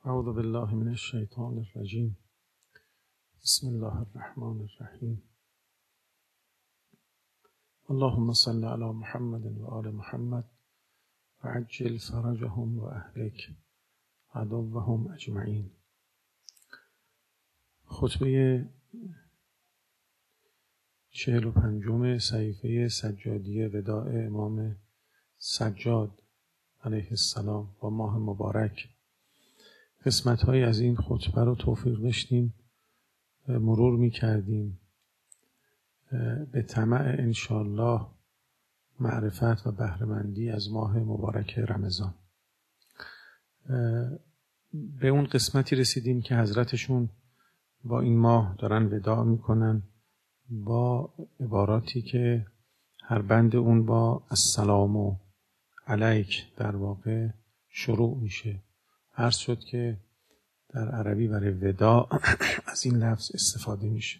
اعوذ بالله من الشیطان الرجیم. بسم الله الرحمن الرحیم. اللهم صل علی محمد و آل محمد و عجل فرجهم و اهلک عدوهم اجمعین. خطبه 45 صحیفه سجادی وداع امام سجاد علیه السلام با ماه مبارک. قسمت‌های از این خطبه رو توفیق داشتیم مرور می‌کردیم به طمع انشاءالله معرفت و بهره‌مندی از ماه مبارک رمضان. به اون قسمتی رسیدیم که حضرتشون با این ماه دارن وداع میکنن با عباراتی که هر بند اون با السلام علیک در واقع شروع میشه. عرض شد که در عربی برای وداع از این لفظ استفاده میشه.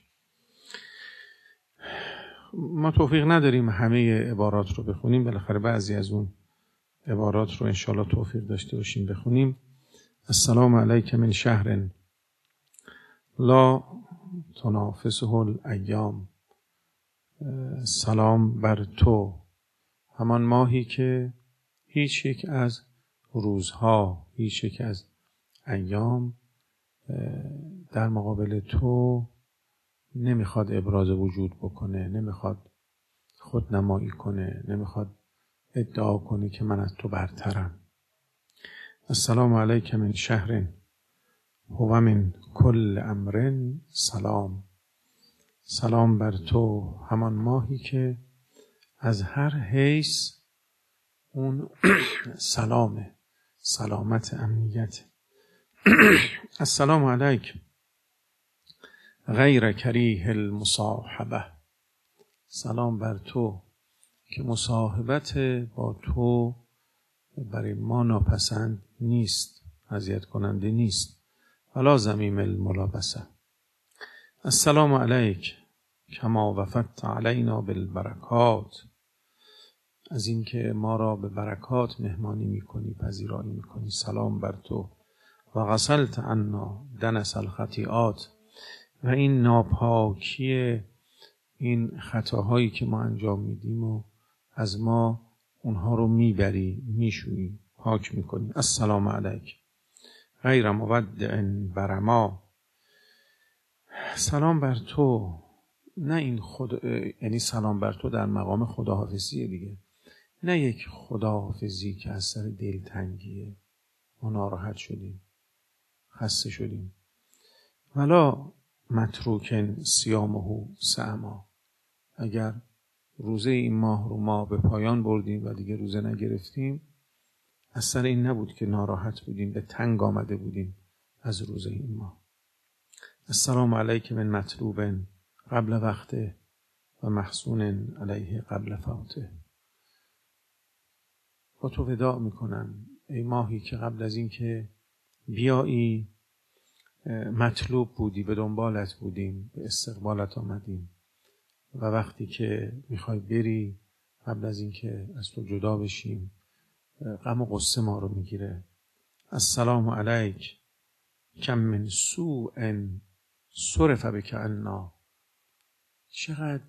ما توفیق نداریم همه عبارات رو بخونیم، بالاخره بعضی از اون عبارات رو انشاءالله توفیق داشته باشیم بخونیم. السلام علیک من شهر لا تنافسه الایام. سلام بر تو، همان ماهی که هیچ یک از روزها، هیچ یک از ایام در مقابل تو نمیخواد ابراز وجود بکنه، نمیخواد خودنمایی کنه، نمیخواد ادعا کنه که من از تو برترم. السلام علیک من شهر هو من کل امر سلام. سلام بر تو، همان ماهی که از هر حیث اون سلامه، سلامت، امنیت. السلام علیک غیر کریه المصاحبه. سلام بر تو که مصاحبت با تو برای ما ناپسند نیست، اذیت کننده نیست. ولا ضمیم الملابسه. السلام علیک کما وفدت علینا بالبرکات. از این که ما را به برکات مهمانی میکنی، پذیرایی میکنی. سلام بر تو و غسلت عنا دنس الخطیئات. و این ناپاکی، این خطاهایی که ما انجام میدیم و از ما اونها رو میبری، میشویی، پاک میکنی. السلام علیک غیر مودع برما. سلام بر تو، نه این یعنی سلام بر تو در مقام خداحافظی دیگه، نه یک خداحافظی که از سر دلتنگیه، ما ناراحت شدیم، خسته شدیم. ولا متروکن صیامه سعما. اگر روزه این ماه رو ما به پایان بردیم و دیگه روزه نگرفتیم، از سر این نبود که ناراحت بودیم، به تنگ آمده بودیم از روزه این ماه. السلام علیک من مطلوب قبل وقته و محسون علیه قبل فوته. با تو وداع میکنم ای ماهی که قبل از این که بیایی مطلوب بودی، به دنبالت بودیم، به استقبالت آمدیم و وقتی که میخوای بری، قبل از این که از تو جدا بشیم، غم و غصه ما رو میگیره. السلام علیک کم من سوء صرف بک عنا. چقدر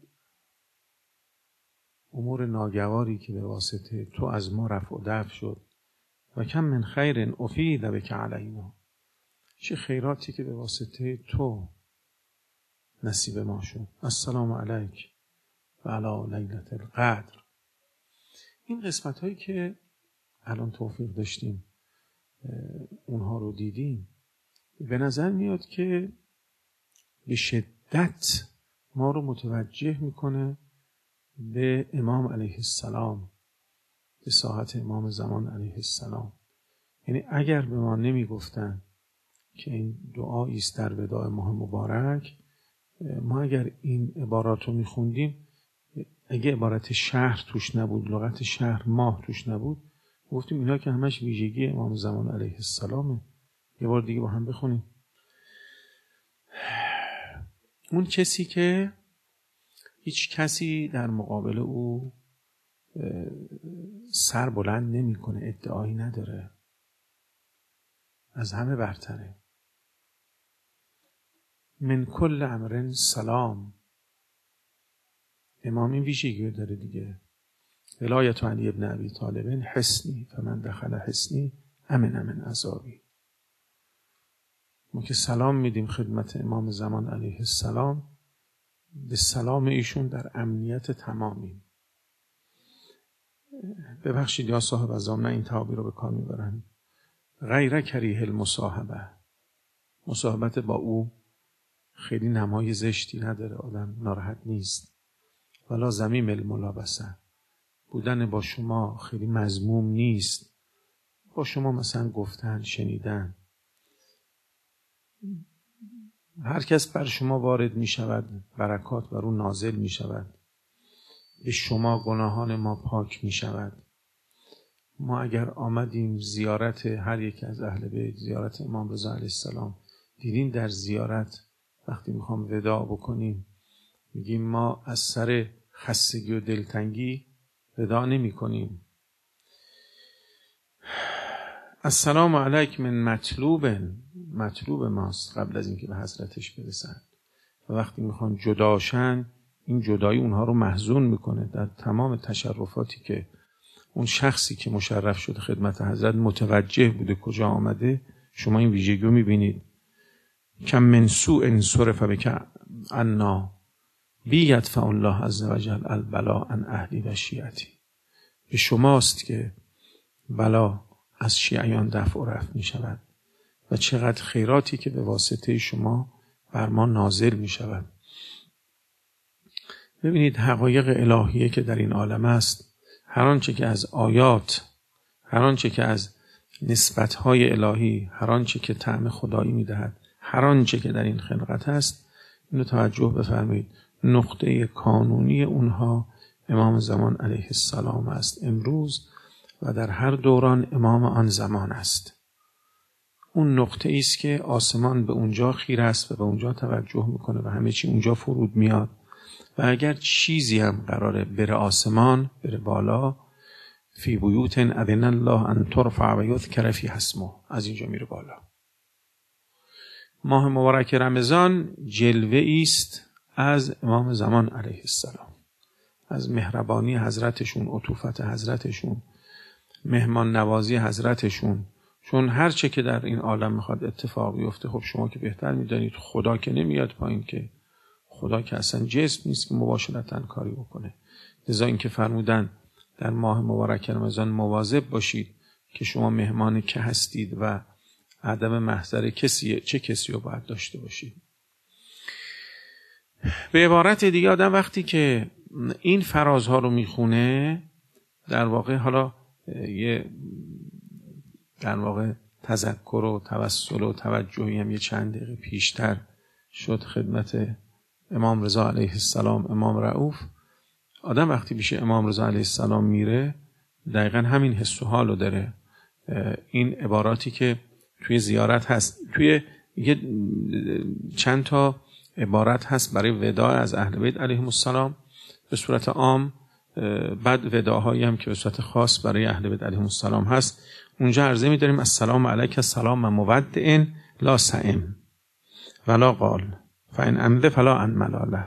امور ناگواری که به واسطه تو از ما رفع و دفع شد. و کم من خیر افید بک علینا. چه خیراتی که به واسطه تو نصیب ما شد. السلام علیک و علی لیلة القدر. این قسمت هایی که الان توفیق داشتیم اونها رو دیدیم، به نظر میاد که به شدت ما رو متوجه میکنه به امام علیه السلام، به ساحت امام زمان علیه السلام. یعنی اگر به ما نمیگفتن که این دعایی است در وداع ماه مبارک، ما اگر این عبارات رو میخوندیم، اگه عبارت شهر توش نبود، لغت شهر، ماه توش نبود، گفتیم اینا که همش ویژگی امام زمان علیه السلامه. یه بار دیگه با هم بخونیم. اون کسی که هیچ کسی در مقابل او سر بلند نمی کنه، ادعایی نداره، از همه برتره. من کل امر سلام. امام این ویژگی داره دیگه. ولایت علی ابن ابی طالب حصنی فمن دخل حصنی امن من عذابی. ما که سلام میدیم خدمت امام زمان علیه السلام، به سلام ایشون در امنیت تمامیم. ببخشید یا صاحب ازام، نه این تعابیر رو به کار میبرن. غیر کریه المصاحبه، مصاحبت با او خیلی نمای زشتی نداره، آدم ناراحت نیست. ولا ذمیم الملابسه، بودن با شما خیلی مذموم نیست. با شما مثلا گفتن، شنیدن، هر کس بر شما وارد می شود برکات بر او نازل می شود. به شما گناهان ما پاک می شود. ما اگر آمدیم زیارت هر یک از اهل بیت، زیارت امام رضا علیه السلام، دیدیم در زیارت وقتی میخوام وداع بکنیم میگیم ما از سر خستگی و دلتنگی وداع نمی کنیم. السلام علیک من مطلوب ماست قبل از اینکه به حضرتش برسن. و وقتی میخوان جداشن، این جدایی اونها رو محزون میکنه. در تمام تشرفاتی که اون شخصی که مشرف شده خدمت حضرت متوجه بوده کجا آمده، شما این ویژگی رو میبینید. کم من سوء صرف بک عنا بی یدفع الله عز وجل البلا عن اهلی و شیعتی. به شماست که بلا از شیعیان دفع و رفع می شود و چقدر خیراتی که به واسطه شما بر ما نازل می شود. ببینید حقایق الهیه که در این عالم است، هر آنچه که از آیات، هر آنچه که از نسبت‌های الهی، هر آنچه که طعم خدایی می‌دهد، هر آنچه که در این خلقت است، اینو توجه بفرمایید. نقطه کانونی اونها امام زمان علیه السلام است امروز و در هر دوران امام آن زمان است. اون نقطه ایست که آسمان به اونجا خیره است و به اونجا توجه میکنه و همه چی اونجا فرود میاد. و اگر چیزی هم قراره بره آسمان، بره بالا، فی بیوت اذن الله ان ترفع و یذکر فیها اسمه، از اینجا میره بالا. ماه مبارک رمضان جلوه است از امام زمان علیه السلام، از مهربانی حضرتشون، عطوفت حضرتشون، مهمان نوازی حضرتشون. چون هر چه که در این عالم میخواد اتفاق بیفته، خب شما که بهتر میدانید خدا که نمیاد پایین، که خدا که اصلا جسم نیست که مباشرتاً کاری بکنه. لذا این که فرمودن در ماه مبارک رمضان مواظب باشید که شما مهمان که هستید و عدم محضر چه کسی رو باید داشته باشید. به عبارت دیگه آدم وقتی که این فرازها رو میخونه، در واقع حالا در واقع تذکر و توسل و توجهی هم یه چند دقیقه پیشتر شد خدمت امام رضا علیه السلام، امام رؤوف. آدم وقتی پیش امام رضا علیه السلام میره دقیقا همین حس و حال رو داره. این عباراتی که توی زیارت هست، توی یه چند تا عبارت هست برای وداع از اهل بیت علیهم السلام به صورت عام، بعد وداعهایی هم که به صورت خاص برای اهل بیت علیهم السلام هست. اونجا عرضه می‌داریم السلام علیک السلام مودع لا سئم ولا قال فان امد فلا ان ملاله.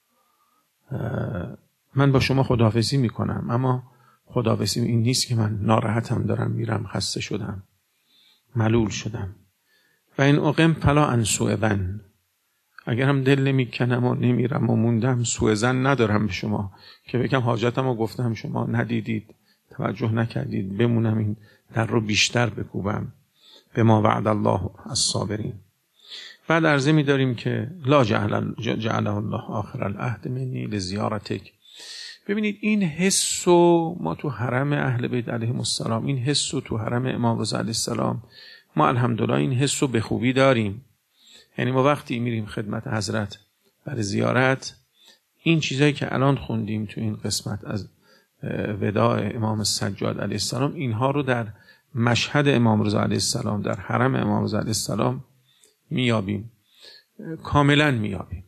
من با شما خداحافظی میکنم، اما خداحافظی این نیست که من ناراحتم، دارم میرم، خسته شدم، ملول شدم. و این اقم فلا ان سوء ظن، اگر هم دل نمیکنم و نمیرم و موندم، سوء ظن ندارم به شما که بگم حاجتم رو گفتم شما ندیدید، توجه نکردید، بمونم این در رو بیشتر بکوبم. به ما وعد الله الصابرین. بعد عرضه می داریم که لا جعله الله آخر العهد منی لزیارتک. ببینید این حس و ما تو حرم اهل بیت علیهم السلام، این حس و تو حرم امام رضا علیه السلام ما الحمدلله این حس رو به خوبی داریم. یعنی ما وقتی میریم خدمت حضرت برای زیارت، این چیزایی که الان خوندیم تو این قسمت از وداع امام سجاد علیه السلام، اینها رو در مشهد امام رضا علیه السلام، در حرم امام رضا علیه السلام میابیم، کاملا میابیم.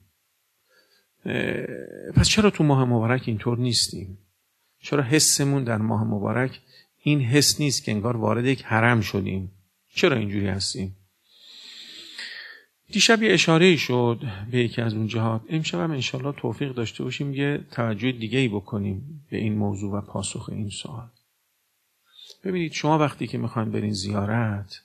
پس چرا تو ماه مبارک اینطور نیستیم؟ چرا حسمون در ماه مبارک این حس نیست که انگار وارد یک حرم شدیم؟ چرا اینجوری هستیم؟ دیشب یه اشاره‌ای شد به یکی از اون جهات. امشب هم انشالله توفیق داشته باشیم یه توجه دیگه‌ای بکنیم به این موضوع و پاسخ این سوال. ببینید شما وقتی که میخواین برین زیارت،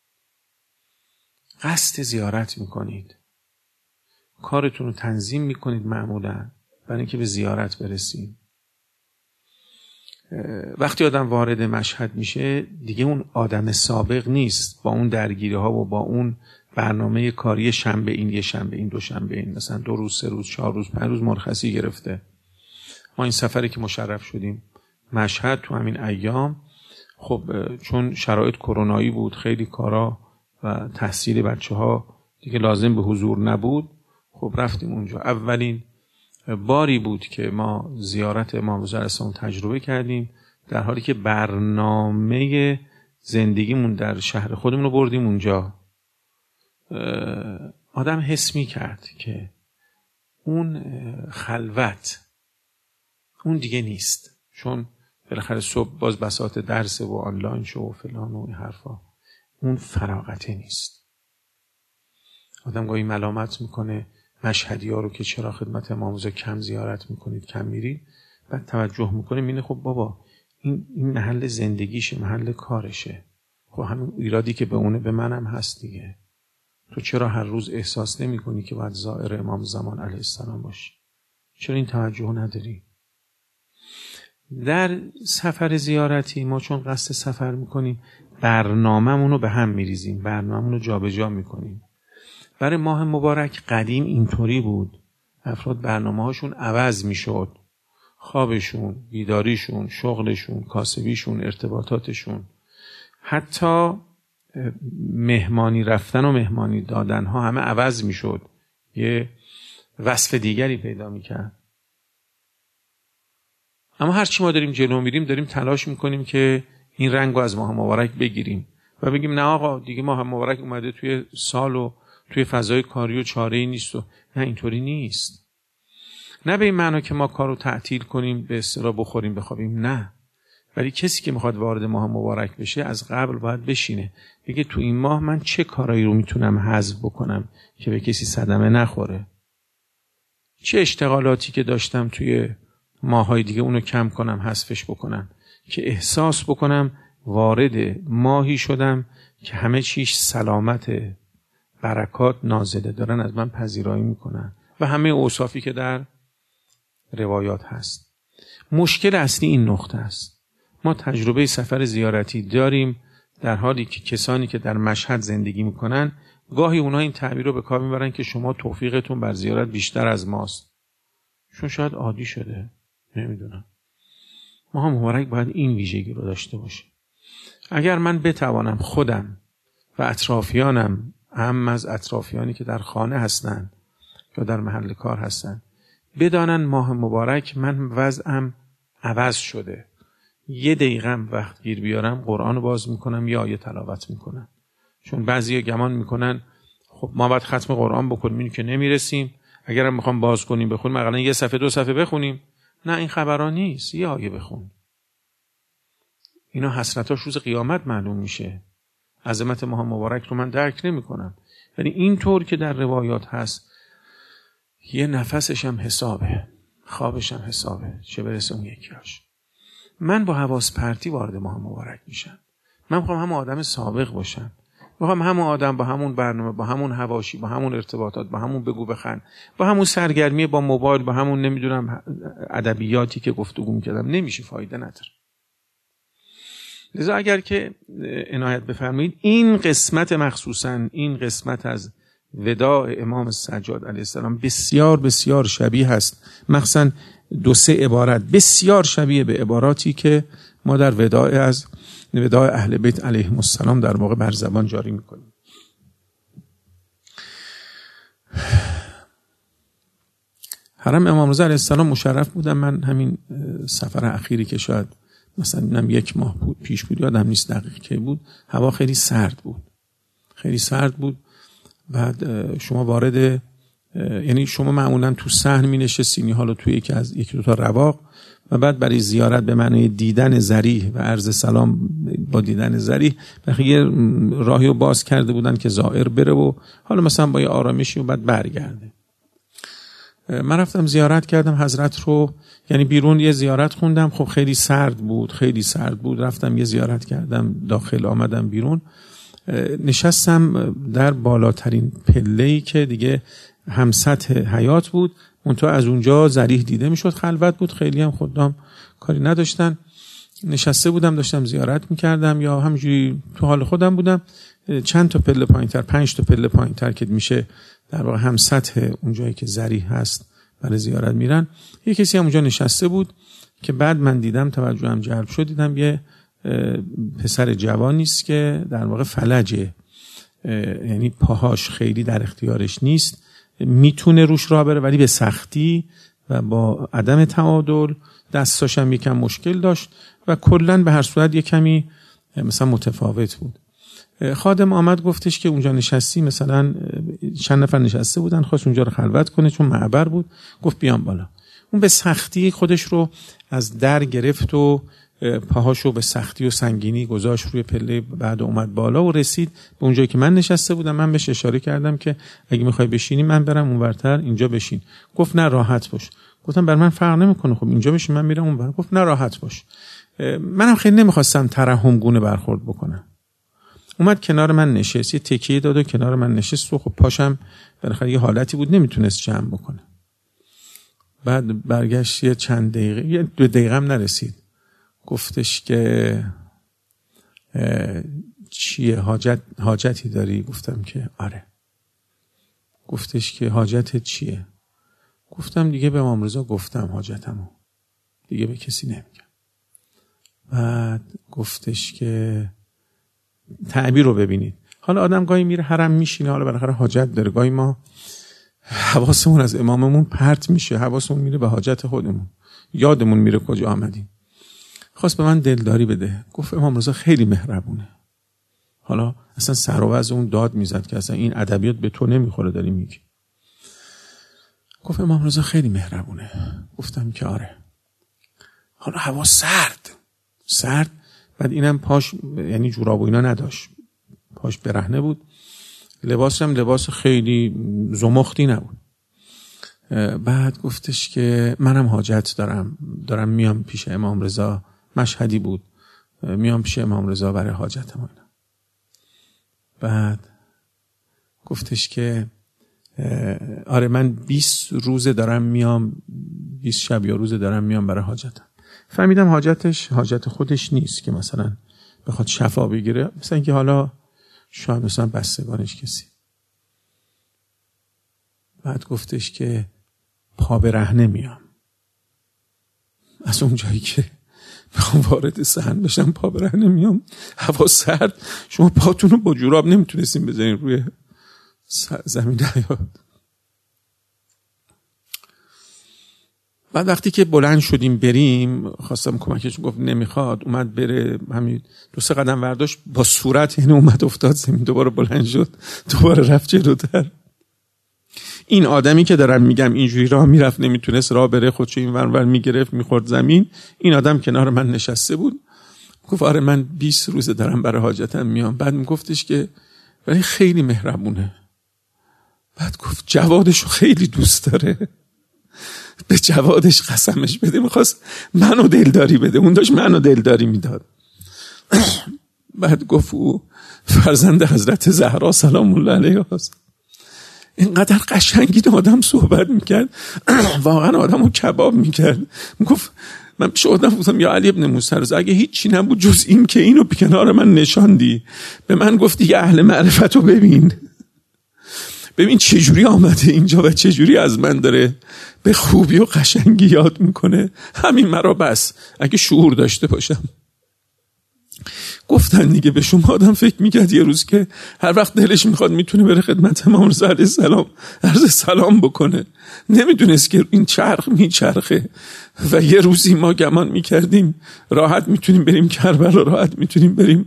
قصد زیارت میکنید، کارتون رو تنظیم میکنید معمولا برای اینکه به زیارت برسید. وقتی آدم وارد مشهد میشه دیگه اون آدم سابق نیست، با اون درگیری ها و با اون برنامه کاری شنبه این، یه شنبه این، دو شنبه این، مثلا 2 روز 3 روز 4 روز 5 روز مرخصی گرفته. ما این سفری که مشرف شدیم مشهد تو همین ایام، خب چون شرایط کرونایی بود، خیلی کارا و تحصیل بچه‌ها دیگه لازم به حضور نبود، خب رفتیم اونجا. اولین باری بود که ما زیارت امام رضا علیه السلام تجربه کردیم، در حالی که برنامه زندگیمون در شهر خودمون رو بردیم اونجا. آدم حس می کرد که اون خلوت اون دیگه نیست، چون بالاخره صبح باز بساط درس و آنلاین شو و فلان و این حرفا، اون فراغته نیست. آدم گاهی ملامت میکنه مشهدی ها رو که چرا خدمت امام رضا کم زیارت میکنید، کم میرید. بعد توجه میکنه میینه خب بابا این محل زندگیشه، محل کارشه، خب همین ایرادی که به اونه به منم هست دیگه. تو چرا هر روز احساس نمی کنی که باید زائر امام زمان علیه السلام باشی؟ چرا این توجه نداری؟ در سفر زیارتی ما چون قصد سفر میکنیم برنامه‌مون رو به هم میریزیم، برنامه‌مون رو جابجا میکنیم. برای ماه مبارک قدیم اینطوری بود، افراد برنامه‌هاشون عوض میشد، خوابشون، بیداریشون، شغلشون، کاسبیشون، ارتباطاتشون، حتی مهمانی رفتن و مهمانی دادن ها همه عوض می شد، یه وصف دیگری پیدا می کرد. اما هرچی ما داریم جلو میریم داریم تلاش میکنیم که این رنگ رو از ماه مبارک بگیریم و بگیم نه آقا دیگه ماه مبارک اومده توی سال و توی فضای کاری و چاره‌ای نیست. و نه، اینطوری نیست. نه به این معنا که ما کارو تعطیل کنیم، به اصطلاح بخوریم بخوابیم، نه. ولی کسی که میخواد وارد ماه مبارک بشه از قبل باید بشینه بگه تو این ماه من چه کارایی رو میتونم حذف بکنم که به کسی صدمه نخوره، چه اشتغالاتی که داشتم توی ماهای دیگه اونو کم کنم، حذفش بکنم، که احساس بکنم وارد ماهی شدم که همه چیش سلامت، برکات نازله، دارن از من پذیرایی میکنن و همه اوصافی که در روایات هست. مشکل اصلی این نقطه است. ما تجربه سفر زیارتی داریم در حالی که کسانی که در مشهد زندگی میکنن گاهی اونها این تعبیر رو به کار میبرن که شما توفیقتون بر زیارت بیشتر از ماست، چون شاید عادی شده، نمیدونم. ماه مبارک باید این ویژگی رو داشته باشه. اگر من بتوانم خودم و اطرافیانم، هم از اطرافیانی که در خانه هستن یا در محل کار هستن، بدانن ماه مبارک من وضعم عوض شده، 1 دقیقه وقت گیر بیارم قرآن رو باز میکنم یا آیه تلاوت میکنم. چون بعضیا گمان میکنن خب ما باید ختم قرآن بکنیم، اینو که نمیرسیم، اگرم میخوام باز کنیم بخونیم مثلا 1 صفحه 2 صفحه بخونیم. نه، این خبرها نیست. یه آیه بخون. اینا حسرتاش روز قیامت معلوم میشه. عظمت ماه مبارک رو من درک نمیکنم. یعنی اینطور که در روایات هست یه نفسش هم حسابه، خوابش هم حسابه، چه برسه اون یکیاش. من با حواس پرتی وارد ماه مبارک میشم. من میخوام همون آدم سابق باشم، میخوام همون آدم با همون برنامه، با همون حواشی، با همون ارتباطات، با همون بگو بخند، با همون سرگرمی با موبایل، با همون نمیدونم ادبیاتی که گفتگو میکردم، نمیشه، فایده نداره. لذا اگر که عنایت بفرمایید این قسمت، مخصوصا این قسمت از وداع امام سجاد علیه السلام بسیار بسیار شبیه هست، مخصوصا 2-3 عبارت بسیار شبیه به عباراتی که ما در وداع اهل بیت علیهم السلام در واقع بر زبان جاری میکنیم. حرم امام رضا علیه السلام مشرف بودم. من همین سفر اخیری که شاید مثلا 1 ماه پیش بود، یادم نیست دقیق کی بود، هوا خیلی سرد بود، خیلی سرد بود. بعد شما وارد یعنی شما معمولا تو صحن می‌نشستین حالا تو یکی دو تا رواق و بعد برای زیارت به معنی دیدن ذریح و عرض سلام با دیدن ذریح بقیه راهی رو باز کرده بودن که زائر بره و حالا مثلا با یه آرامشی و بعد برگرده. من رفتم زیارت کردم حضرت رو، یعنی بیرون یه زیارت خوندم، خب خیلی سرد بود، رفتم یه زیارت کردم داخل، آمدم بیرون، نشستم در بالاترین پله‌ای که دیگه هم سطح حیاط بود، منتها از اونجا ذریح دیده میشد، خلوت بود، خیلی هم خدام کاری نداشتن. نشسته بودم داشتم زیارت میکردم یا همجوری تو حال خودم بودم. چند تا پله پایینتر، 5 تا پله پایینتر که میشه در واقع هم سطح اونجایی که ذریح هست برای زیارت میرن، یه کسی هم اونجا نشسته بود که بعد من دیدم، توجهم جلب شد، دیدم یه پسر جوانی است که در واقع فلجه، یعنی پاهاش خیلی در اختیارش نیست، میتونه روش راه بره ولی به سختی و با عدم تعادل، دستاش هم یکم مشکل داشت و کلا به هر صورت یک کمی مثلا متفاوت بود. خادم آمد گفتش که اونجا نشستی، مثلا چند نفر نشسته بودن، خواست اونجا رو خلوت کنه چون معبر بود، گفت بیام بالا. اون به سختی خودش رو از در گرفت و پاهاشو به سختی و سنگینی گذاشت روی پله، بعد اومد بالا و رسید به اونجایی که من نشسته بودم. من بهش اشاره کردم که اگه میخوای بشینی من برم اونورتر، اینجا بشین. گفت نه راحت باش. گفتم بر من فرق نمیکنه، خب اینجا بشین من میرم اونور. گفت نه راحت باش. منم خیلی نمیخواستم ترحم گونه برخورد بکنم. اومد کنار من نشست، یه تکیه داد و کنار من نشست و خب پاشم بالاخره یه حالتی بود نمیتونست جمع بکنه. بعد برگشت یه چند دقیقه، یه 2 دقیقه هم نرسید، گفتش که چیه، حاجتی داری؟ گفتم که آره. گفتش که حاجتت چیه؟ گفتم دیگه به امام رضا گفتم حاجتمو، دیگه به کسی نمیگم. بعد گفتش که تعبیر رو ببینید، حالا آدم گاهی میره حرم میشینه، حالا بالاخره حاجت داره، گاهی ما حواسمون از اماممون پرت میشه، حواسمون میره به حاجت خودمون، یادمون میره کجا آمدیم. خواست به من دلداری بده، گفت امام رضا خیلی مهربونه. حالا اصلا سر و وضع اون داد میزد که اصلا این ادبیات به تو نمیخوره داری میگی. گفت امام رضا خیلی مهربونه. گفتم که آره. حالا هوا سرد، بعد اینم پاش یعنی جوراب و اینا نداشت، پاش برهنه بود، لباسش هم لباس خیلی زمختی نبود. بعد گفتش که منم حاجت دارم میام پیش امام رضا، مشهدی بود، میام پیش امام رضا برای حاجتم اینا. بعد گفتش که آره من 20 روزه دارم میام، 20 شب یا روزه دارم میام برای حاجتم. فهمیدم حاجتش حاجت خودش نیست که مثلا بخواد شفا بگیره، مثلا که حالا شاید مثلا بستگانش کسی. بعد گفتش که پا برهنه میام، از اون جایی که میخوام وارد صحن بشم پا برهنه میام، هوا سرد، شما پاتون رو با جوراب نمیتونستین بزنین روی زمین حیات. بعد وقتی که بلند شدیم بریم، خواستم کمکش، گفت نمیخواد، اومد بره، همین 2-3 قدم برداشت، با صورت یعنی اومد افتاد زمین، دوباره بلند شد، دوباره رفت جلوتر. این آدمی که دارم میگم اینجوری راه میرفت، نمیتونست راه بره، خودشو این ور میگرفت میخورد زمین، این آدم کنار من نشسته بود. گفت آره من 20 روزه دارم برای حاجتم میام. بعد میگفتش که ولی خیلی مهربونه. بعد گفت جوادشو خیلی دوست داره، به جوادش قسمش بده، میخواست منو دلداری بده، اون داشت منو دلداری میداد. بعد گفت او فرزند حضرت زهرا سلام الله علیها است. اینقدر قشنگی آدم صحبت میکرد، واقعا آدمو کباب میکرد. میگفت من پیش آدم گفتم یا علی ابن موسی رضا، اگه هیچی نبود جز این که اینو کنار من نشاندی، به من گفتی که اهل معرفتو ببین چجوری آمده اینجا و چجوری از من داره به خوبی و قشنگی یاد میکنه، همین مرا بس، اگه شعور داشته باشم. گفتن دیگه به شما آدم فکر میکرد یه روز که هر وقت دلش میخواد میتونه بره خدمت امام رضا علیه السلام عرض سلام بکنه، نمیدونست که این چرخ میچرخه و یه روزی ما گمان میکردیم راحت میتونیم بریم کربلا، راحت میتونیم بریم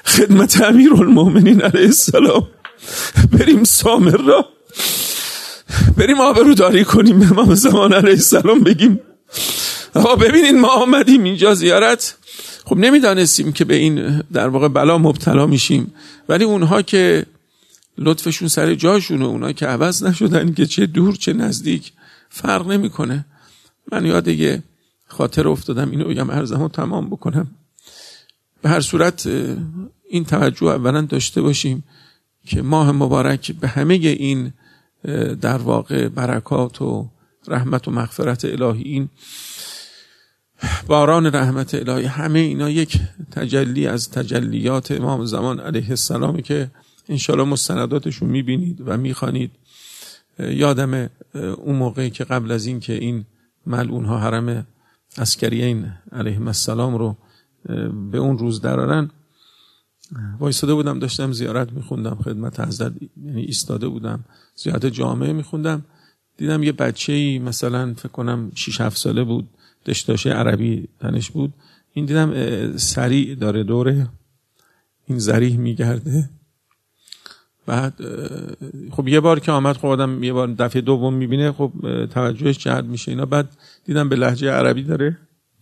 خدمت امیرالمومنین علیه السلام، بریم سامرا، بریم آبروداری کنیم به امام زمان علیه السلام بگیم آقا ببینین ما آمدیم اینجا زیارت. خب نمیدانستیم که به این در واقع بلا مبتلا میشیم، ولی اونها که لطفشون سر جاشونه، اونها که عوض نشدن که چه دور چه نزدیک فرق نمیکنه. من یاد یه خاطر افتادم، اینو بگم عرضمو تمام بکنم. به هر صورت این توجه اولا داشته باشیم که ماه مبارک به همه این در واقع برکات و رحمت و مغفرت الهی، این باران رحمت الهی، همه اینا یک تجلی از تجلیات امام زمان علیه السلام که انشالله مستنداتشون میبینید و میخوانید. یادم اون موقعی که قبل از این که این ملعونها حرم عسکریین علیهم السلام رو به اون روز درارن، وایساده بودم داشتم زیارت میخوندم خدمت حضرت، یعنی ایستاده بودم زیارت جامعه میخوندم، دیدم یه بچه‌ای مثلا فکر کنم 6-7 ساله بود، دشتاشه عربی تنش بود، این دیدم سریع داره دوره این ذریح میگرده. بعد خب یه بار که آمد، خب آدم یه بار دفعه دوم میبینه، خب توجهش جلب میشه اینا. بعد دیدم به لهجه عربی داره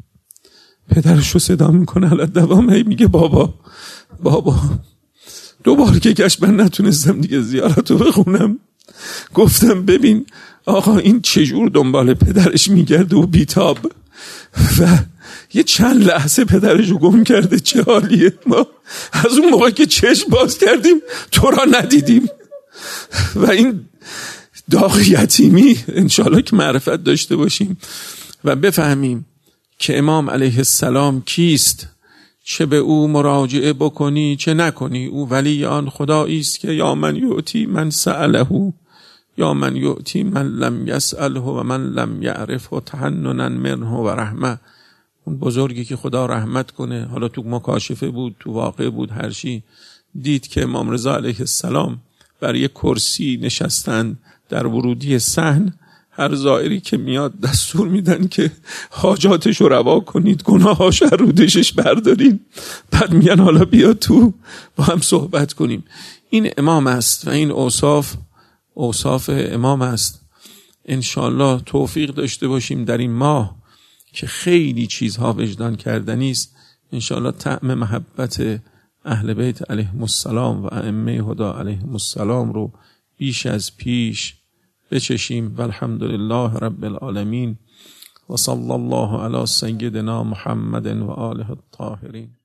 پدرشو صدا میکنه علی دوام، هی میگه بابا بابا. 2 بار که گشت من نتونستم دیگه زیارتو بخونم، گفتم ببین آقا این چجور دنبال پدرش میگرده و بیتاب و یه چند لحظه پدرشو گم کرده، چه حالیه. ما از اون موقع که چشم باز کردیم تو را ندیدیم و این داغ یتیمی انشالله که معرفت داشته باشیم و بفهمیم که امام علیه السلام کیست، چه به او مراجعه بکنی چه نکنی، او ولی آن خدایی است که یا من یعطی من سأله یا من یعطی من لم یسأله و من لم یعرفه تحننا منه و رحمه. اون بزرگی که خدا رحمت کنه، حالا تو مکاشفه بود تو واقع بود هر چی، دید که امام رضا علیه السلام بر یک کرسی نشستن در ورودی صحن، هر زائری که میاد دستور میدن که حاجاتشو روا کنید، گناهاش رو دوشش بردارین، بعد میگن حالا بیا تو با هم صحبت کنیم. این امام است و این اوصاف امام است. انشالله توفیق داشته باشیم در این ماه که خیلی چیزها وجدان کردنی است، انشالله طعم محبت اهل بیت علیهم السلام و ائمه هدی علیهم السلام رو بیش از پیش بچشیم. والحمدلله رب العالمین و صلی الله علی سیدنا محمد و آله الطاهرین.